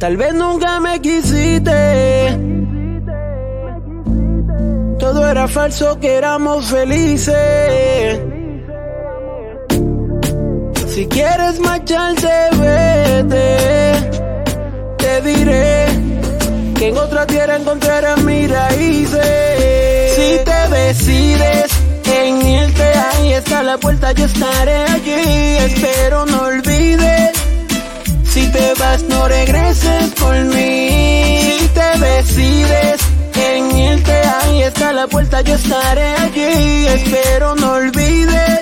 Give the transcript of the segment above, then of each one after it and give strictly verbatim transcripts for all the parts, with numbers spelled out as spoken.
Tal vez nunca me quisiste. Todo era falso, que éramos felices. Si quieres marcharte, vete. Te diré que en otra tierra encontrarás mis raíces. Si te decides en irte, ahí está la puerta, yo estaré allí. Espero no olvides. Si te vas, no regreses por mí. Si te decides en irte, ahí está la puerta, yo estaré allí. Espero no olvides.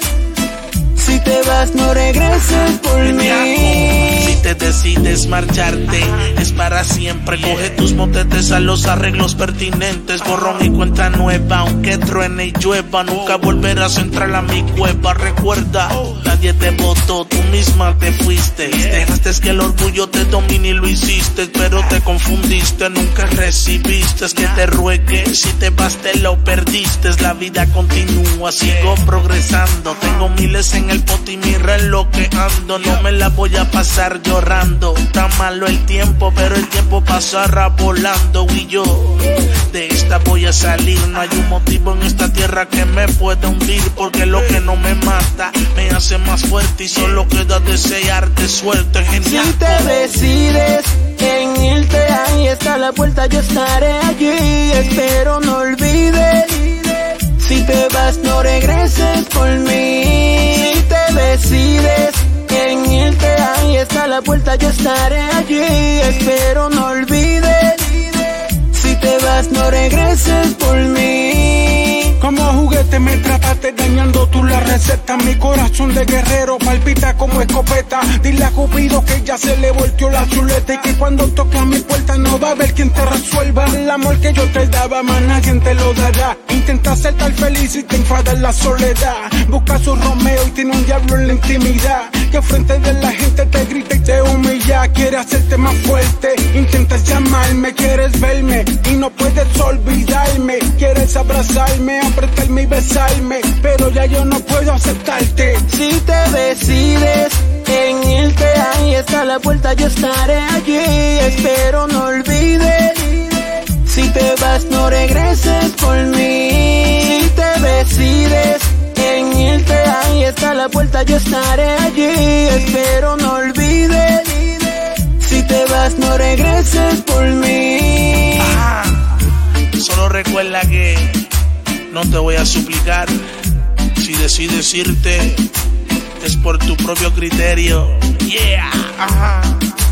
Si te vas, no regreses por mí. Si te decides marcharte, es para siempre. Coge tus motetes a los arreglos pertinentes. Borrón y cuenta nueva, aunque truene y llueva. Nunca volverás a entrar a mi cueva. Recuerda, nadie te votó, tú misma te fuiste. Dejaste que el orgullo te domine y lo hiciste. Pero te confundiste, nunca recibiste que te ruegue. Si te vas, te lo perdiste. La vida continúa, sigo progresando. Tengo miles en el pot y mi reloj que ando. No me la voy a pasar llorando. Está malo el tiempo, pero el tiempo pasará volando. Y yo de esta voy a salir. No hay un motivo en esta tierra que me pueda hundir, porque lo que no me mata me hace más fuerte. Y solo queda desearte suerte, genial. Si te decides en irte, ahí está la puerta, yo estaré allí. Espero no olvides. Si te vas, no regreses por mí. Si te decides en irte, ahí está la puerta, yo estaré allí. Espero no olvides. Si te vas, no regreses por mí. Como juguete me trataste dañando tú la receta. Mi corazón de guerrero palpita como escopeta. Dile a Cupido que ya se le volteó la chuleta y que cuando toca mi puerta no va a haber quien te resuelva. El amor que yo te daba, más nadie te lo dará. Intenta ser tan feliz y te enfada en la soledad. Busca su Romeo y tiene un diablo en la intimidad, que frente de la gente te grita y te humilla. Quiere hacerte más fuerte, intentas llamarme, quieres verme y no puedes olvidarme. Quieres abrazarme, apretarme y besarme, pero ya yo no puedo aceptarte. Si te decides en irte, ahí está la puerta, yo estaré allí. Espero no olvides. Si te vas, no regreses por mí. Si te decides en irte, ahí está la puerta, yo estaré allí. Espero no olvides. Si te vas, no regreses por mí. Ajá. Solo recuerda que no te voy a suplicar. Si decides irte, es por tu propio criterio. Yeah. Ajá.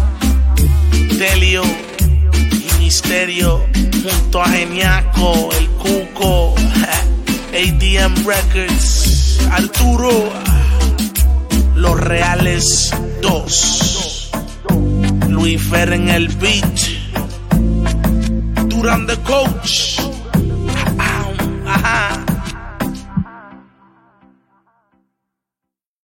Delio y Misterio junto a Geniaco, el Cuco, A D M Records, Arturo, Los Reales dos, Luis Fer en el beat, Duran the Coach. Ajá.